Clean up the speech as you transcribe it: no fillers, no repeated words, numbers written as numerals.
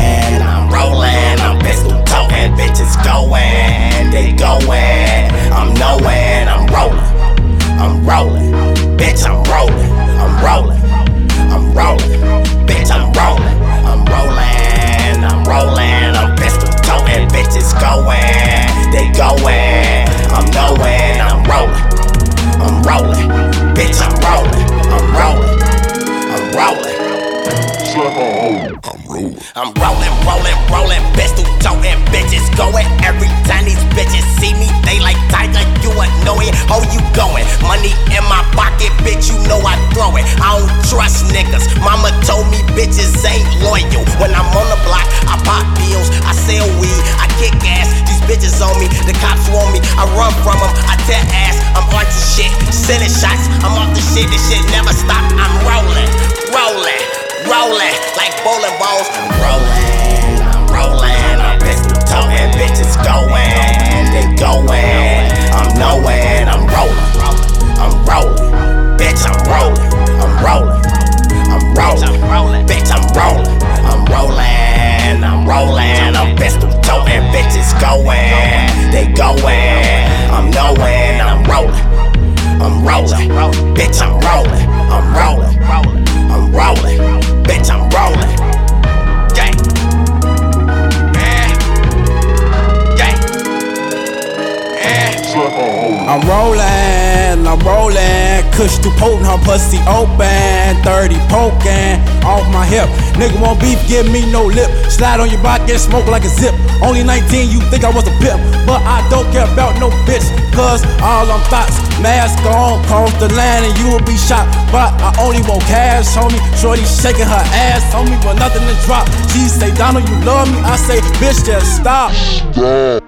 I'm pistol toting, bitches going, they going. I'm knowing, I'm rolling, bitch, I'm rolling, bitch, I'm rolling, I'm pistol toting, bitches going, they going. I'm knowing, I'm rolling, bitch, I'm rolling, I'm rolling, pistol toting, bitches going. Every time these bitches see me, they like Tiger, you know it. Oh, you going? Money in my pocket, bitch, you know I throw it. I don't trust niggas. Mama told me bitches ain't loyal. When I'm on the block, I pop pills, I sell weed, I kick ass. These bitches on me, the cops want me, I run from them, I tear ass. I'm arching shit, sending shots. I'm off the shit, this shit never stop. I'm rolling, like bowling balls. I'm rolling, I'm pistol toting, bitches going, they going. I'm knowing, I'm rolling, bitch, I'm rolling, bitch, I'm rolling, I'm pistol toting, bitches going, they going. I'm knowing, I'm rolling, bitch, I'm rolling, bitch, I'm rolling. I'm rolling, kush too potent, her pussy open, 30 poking off my hip. Nigga want beef, give me no lip. Slide on your block, get smoke like a zip. Only 19, you think I was a pimp, but I don't care about no bitch, cause all them thoughts. Mask on, cross the land and you will be shot. But I only want cash, homie. Shorty shaking her ass, homie, but nothing to drop. She say, Donald, you love me? I say, bitch, just stop.